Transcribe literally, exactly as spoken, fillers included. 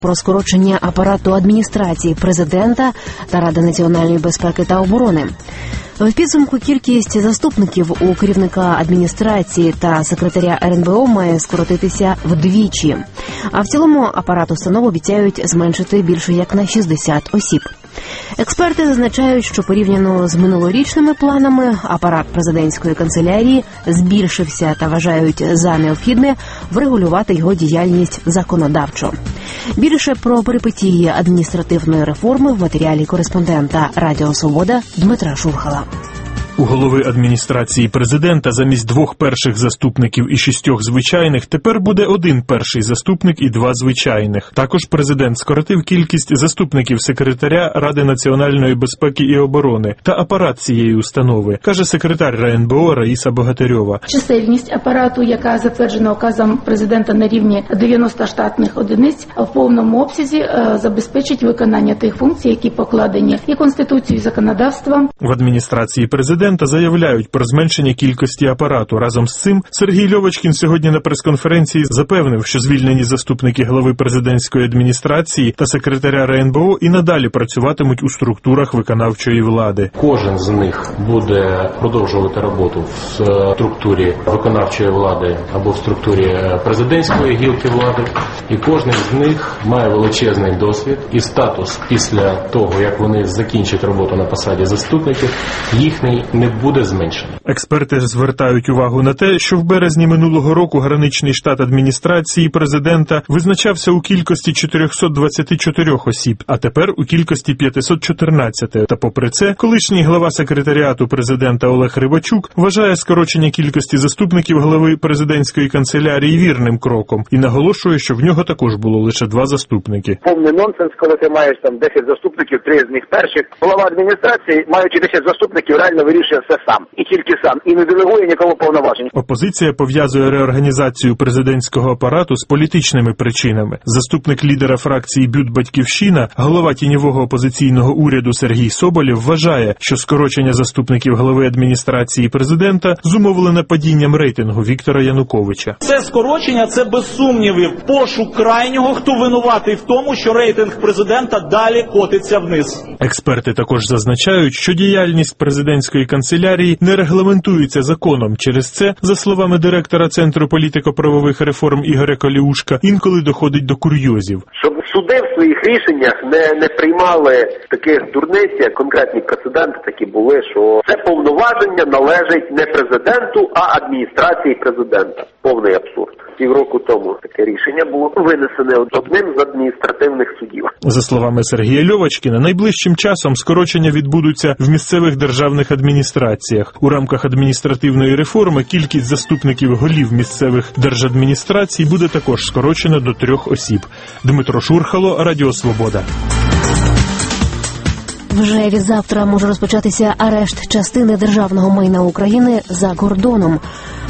про скорочення апарату адміністрації президента та Ради національної безпеки та оборони. В підсумку кількість заступників у керівника адміністрації та секретаря ер ен бе о має скоротитися вдвічі. А в цілому апарат установ обіцяють зменшити більше як на шістдесят осіб. Експерти зазначають, що порівняно з минулорічними планами апарат президентської канцелярії збільшився та вважають за необхідне врегулювати його діяльність законодавчо. Більше про перипетії адміністративної реформи в матеріалі кореспондента Радіо Свобода Дмитра Шурхала. У голови адміністрації президента замість двох перших заступників і шістьох звичайних тепер буде один перший заступник і два звичайних. Також президент скоротив кількість заступників секретаря Ради національної безпеки і оборони та апарат цієї установи, каже секретар ер ен бе о Раїса Богатирьова. Чисельність апарату, яка затверджена указом президента на рівні дев'яносто штатних одиниць, в повному обсязі забезпечить виконання тих функцій, які покладені і Конституцією, і законодавством. В адміністрації президента заявляють про зменшення кількості апарату. Разом з цим Сергій Льовочкін сьогодні на прес-конференції запевнив, що звільнені заступники глави президентської адміністрації та секретаря ер ен бе о і надалі працюватимуть у структурах виконавчої влади. Кожен з них буде продовжувати роботу в структурі виконавчої влади або в структурі президентської гілки влади, і кожен з них має величезний досвід і статус після того, як вони закінчать роботу на посаді заступників, їхній не буде зменшено. Експерти звертають увагу на те, що в березні минулого року граничний штат адміністрації президента визначався у кількості чотириста двадцять чотири осіб, а тепер у кількості п'ятсот чотирнадцять. Та попри це, колишній глава секретаріату президента Олег Рибачук вважає скорочення кількості заступників глави президентської канцелярії вірним кроком і наголошує, що в нього також було лише два заступники. Повний нонсенс, коли ти маєш там десять заступників, три з них перших. Голова адміністрації, маючи десять заступників, реально вирішує все сам. І тільки сам. І не делегує нікому повноважень. Опозиція пов'язує реорганізацію президентського апарату з політичними причинами. Заступник лідера фракції «Бют Батьківщина», голова тіньового опозиційного уряду Сергій Соболєв вважає, що скорочення заступників глави адміністрації президента зумовлене падінням рейтингу Віктора Януковича. Це скорочення, це без сумнівів пошук крайнього, хто винуватий в тому, що рейтинг президента далі котиться вниз. Експерти також зазначають, що діяльність президентської канцелярії не регламентується законом. Через це, за словами директора Центру політико-правових реформ Ігоря Коліушка, інколи доходить до курйозів. Щоб суди в своїх рішеннях не, не приймали таких дурниць, як конкретні прецеденти такі були, що це повноваження належить не президенту, а адміністрації президента. Повний абсурд. Півроку тому таке рішення було винесене одним з адміністративних судів. За словами Сергія Льовочкіна, найближчим часом скорочення відбудуться в місцевих державних адміністраціях. У рамках адміністративної реформи кількість заступників голів місцевих держадміністрацій буде також скорочена до трьох осіб. Дмитро Шурхало, Радіо Свобода. Вже від завтра може розпочатися арешт частини державного майна України за кордоном.